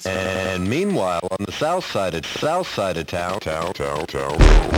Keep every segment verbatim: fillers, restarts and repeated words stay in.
beats. And meanwhile, on the south side of south side of town, town, town, town.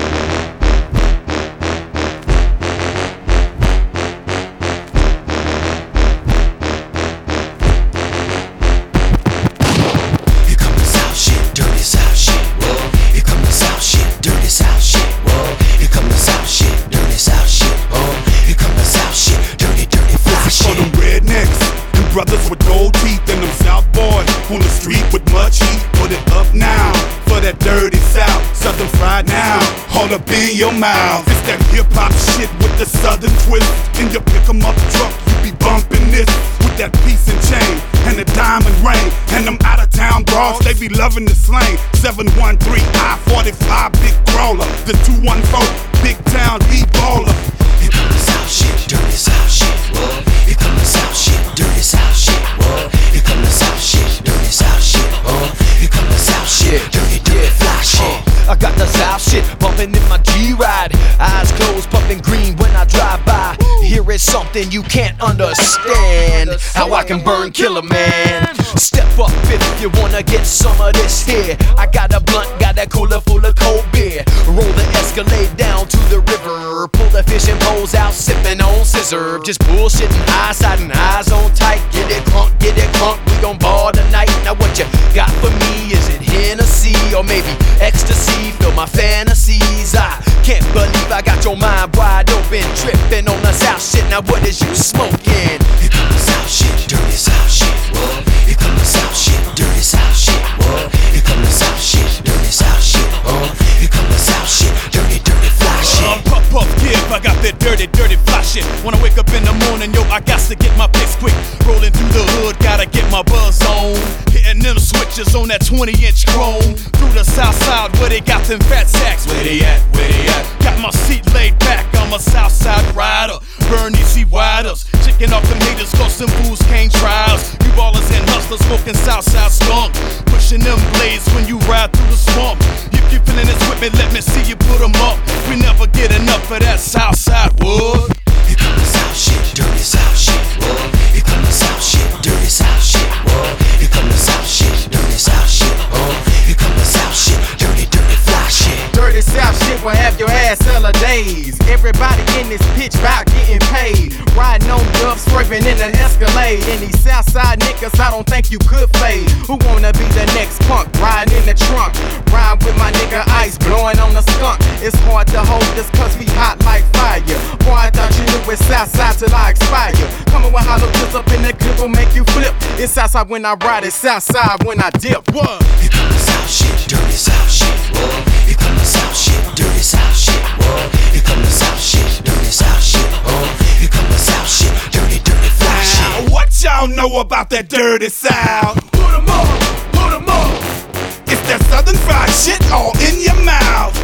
Brothers with gold teeth and them South boys on the street with much heat. Put it up now for that dirty South. Southern fried now, all up in your mouth. It's that hip-hop shit with the Southern twist. In your pick-em-up truck, you be bumping this with that piece and chain and the diamond ring. And them out-of-town bras, they be loving the slang. seven one three I forty-five big crawler. The two one four big town B-baller. Here come the South shit, dirty South shit, what? Here come the South shit, dirty South shit, what? Here come the South shit, dirty South shit, uh. Here come the South shit, dirty, dirty fly shit. I got the South shit bumping in my G-Ride. Eyes closed, pumping green when I drive by. Here is something you can't understand, how I can burn Killer Man. Step up if you wanna get some of this here. I got a blunt, got that cooler full of cold beer. Roll the Escalade down to the river. Pull the fishing poles out, sipping on scissor. Just bullshitting, high side and eyes on tight. Get it crunk, get it crunk, we gon' ball tonight. Now what you got for me? Is it Hennessy or maybe ecstasy? Feel my fantasies. I can't believe I got your mind wide open, tripping on the South shit. Now what is you smoking? Here come the South shit, dirty South shit, what? Here come the South shit, dirty South shit, what? Here come the South shit, dirty South shit, uh. Here come the South shit, dirty, dirty fly shit. Uh, puff, puff, give, I got that dirty, dirty fly shit. When I wake up in the morning, yo, I got to get my piss quick. Rolling through the hood, gotta get my buzz on. Hitting them switches on that twenty inch chrome. Through the South side where they got them fat sacks. Where they at, where they at? Got my seat laid back, I'm a South side rider. Burn these sea widers. Chicken off them haters, cause them fools can't try us. You ballers and hustlers smoking South side skunk. Pushing them blades when you ride through the swamp. If you feeling this with me, let me see you put them up. We never get enough of that South side wood. Here come the South shit, dirty South shit, what? Here come the South shit, dirty South shit, what? Here come the South shit, dirty South shit, uh. Here come the South shit, dirty, dirty fly shit. Dirty South shit will have your ass hella days. Everybody in this pitch bout getting paid. Riding on dubs, scraping in an Escalade. And these Southside niggas, I don't think you could fade. Who wanna be the next punk? Riding in the trunk. Ride with my nigga Ice, blowing on the skunk. It's hard to hold us cause we hot like fire. Boy, I thought you knew it's Southside till I expire. Coming with hollow tips up in the clip will make you flip. It's Southside when I ride, it's Southside when I dip. What? Here come the South shit, dirty South shit, what? Here come the South shit, dirty South shit, what? Here come the South shit, dirty South shit, uh. Here come the South shit, dirty, dirty fly shit. Now, what y'all know about that dirty South? Put 'em on, put 'em on. It's that Southern fried shit all in your mouth.